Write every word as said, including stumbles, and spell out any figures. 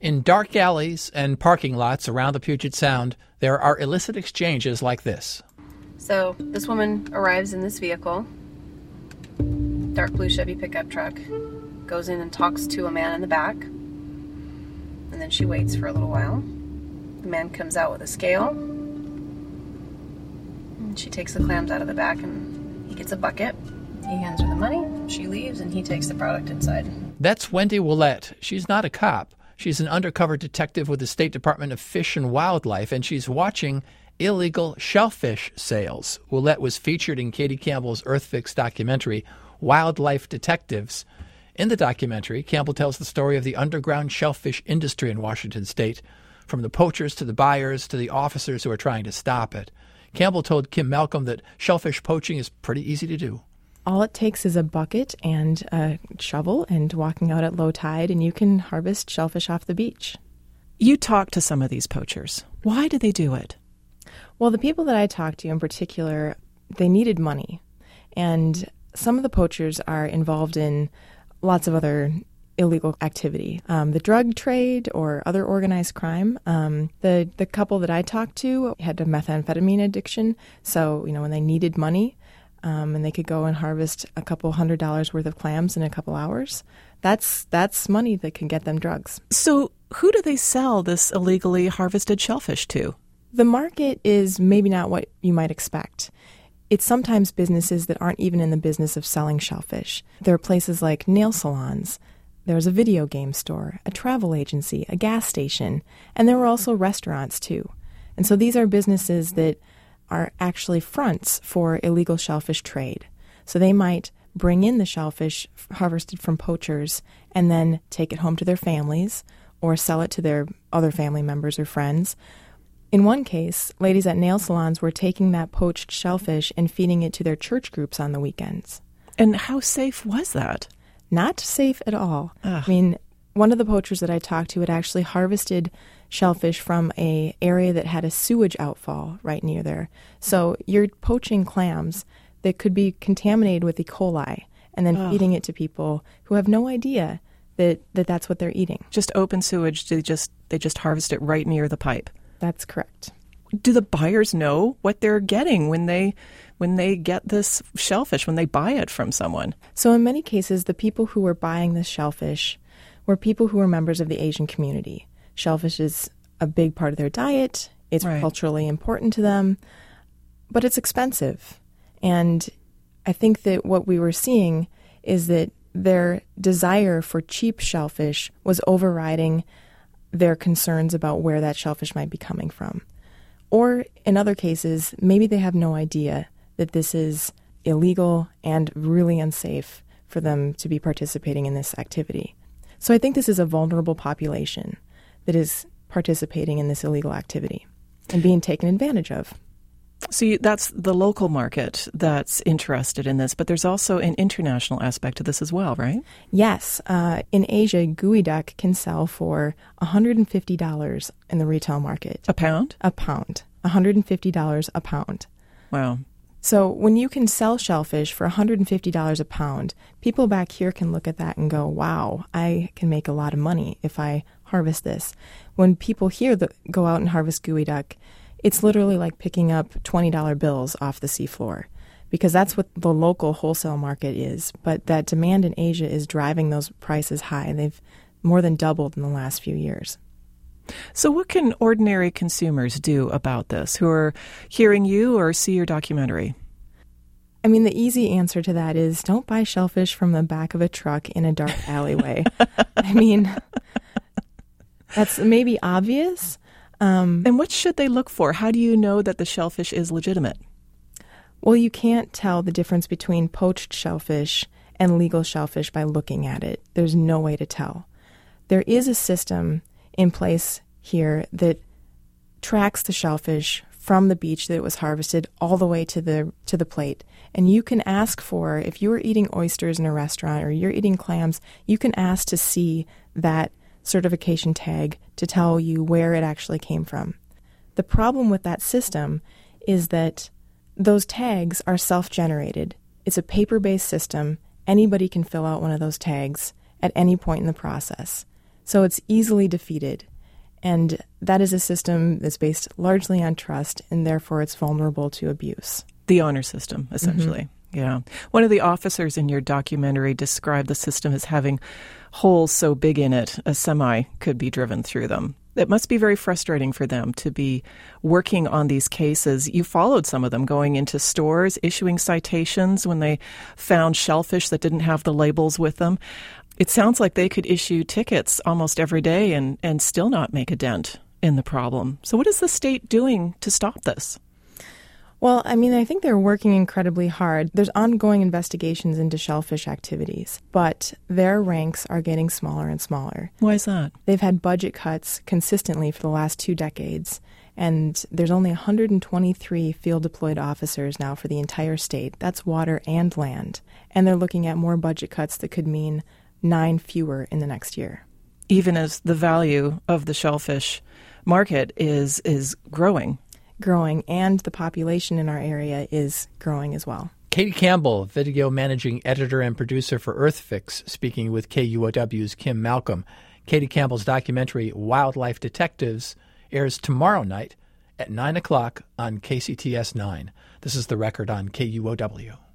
In dark alleys and parking lots around the Puget Sound, there are illicit exchanges like this. So this woman arrives in this vehicle, dark blue Chevy pickup truck, goes in and talks to a man in the back, and then she waits for a little while. The man comes out with a scale, and she takes the clams out of the back, and he gets a bucket. He hands her the money, she leaves, and he takes the product inside. That's Wendy Willette. She's not a cop. She's an undercover detective with the State Department of Fish and Wildlife, and she's watching illegal shellfish sales. Willette was featured in Katie Campbell's EarthFix documentary, Wildlife Detectives. In the documentary, Campbell tells the story of the underground shellfish industry in Washington state, from the poachers to the buyers to the officers who are trying to stop it. Campbell told Kim Malcolm that shellfish poaching is pretty easy to do. All it takes is a bucket and a shovel and walking out at low tide, and you can harvest shellfish off the beach. You talked to some of these poachers. Why do they do it? Well, the people that I talked to in particular, they needed money. And some of the poachers are involved in lots of other illegal activity, um, the drug trade or other organized crime. Um, the, the couple that I talked to had a methamphetamine addiction. So, you know, when they needed money, Um, and they could go and harvest a couple hundred dollars worth of clams in a couple hours. That's that's money that can get them drugs. So who do they sell this illegally harvested shellfish to? The market is maybe not what you might expect. It's sometimes businesses that aren't even in the business of selling shellfish. There are places like nail salons. There's a video game store, a travel agency, a gas station, and there were also restaurants too. And so these are businesses that are actually fronts for illegal shellfish trade. So they might bring in the shellfish harvested from poachers and then take it home to their families or sell it to their other family members or friends. In one case, ladies at nail salons were taking that poached shellfish and feeding it to their church groups on the weekends. And how safe was that? Not safe at all. Ugh. I mean, one of the poachers that I talked to had actually harvested shellfish from a area that had a sewage outfall right near there. So you're poaching clams that could be contaminated with E. coli and then Ugh. feeding it to people who have no idea that, that that's what they're eating. Just open sewage, they just they just harvest it right near the pipe. That's correct. Do the buyers know what they're getting when they when they get this shellfish, when they buy it from someone? So in many cases, the people who were buying this shellfish were people who were members of the Asian community. Shellfish is a big part of their diet. It's Right. culturally important to them, but it's expensive. And I think that what we were seeing is that their desire for cheap shellfish was overriding their concerns about where that shellfish might be coming from. Or in other cases, maybe they have no idea that this is illegal and really unsafe for them to be participating in this activity. So I think this is a vulnerable population that is participating in this illegal activity and being taken advantage of. So you, that's the local market that's interested in this, but there's also an international aspect to this as well, right? Yes. Uh, in Asia, geoduck can sell for one hundred fifty dollars in the retail market. A pound? A pound. one hundred fifty dollars a pound. Wow. So when you can sell shellfish for one hundred fifty dollars a pound, people back here can look at that and go, wow, I can make a lot of money if I harvest this. When people here that go out and harvest geoduck, it's literally like picking up twenty dollar bills off the seafloor because that's what the local wholesale market is. But that demand in Asia is driving those prices high. They've more than doubled in the last few years. So what can ordinary consumers do about this who are hearing you or see your documentary? I mean, the easy answer to that is don't buy shellfish from the back of a truck in a dark alleyway. I mean, that's maybe obvious. Um, and what should they look for? How do you know that the shellfish is legitimate? Well, you can't tell the difference between poached shellfish and legal shellfish by looking at it. There's no way to tell. There is a system in place here that tracks the shellfish from the beach that it was harvested all the way to the to the plate. And you can ask for, if you are eating oysters in a restaurant or you're eating clams, you can ask to see that certification tag to tell you where it actually came from. The problem with that system is that those tags are self-generated. It's a paper-based system. Anybody can fill out one of those tags at any point in the process. So it's easily defeated. And that is a system that's based largely on trust, and therefore it's vulnerable to abuse. The honor system, essentially. Mm-hmm. Yeah. One of the officers in your documentary described the system as having holes so big in it, a semi could be driven through them. It must be very frustrating for them to be working on these cases. You followed some of them, going into stores, issuing citations when they found shellfish that didn't have the labels with them. It sounds like they could issue tickets almost every day and, and still not make a dent in the problem. So what is the state doing to stop this? Well, I mean, I think they're working incredibly hard. There's ongoing investigations into shellfish activities, but their ranks are getting smaller and smaller. Why is that? They've had budget cuts consistently for the last two decades, and there's only one hundred twenty-three field-deployed officers now for the entire state. That's water and land. And they're looking at more budget cuts that could mean nine fewer in the next year. Even as the value of the shellfish market is is growing. growing, and the population in our area is growing as well. Katie Campbell, video managing editor and producer for EarthFix, speaking with K U O W's Kim Malcolm. Katie Campbell's documentary, Wildlife Detectives, airs tomorrow night at nine o'clock on K C T S nine. This is The Record on K U O W.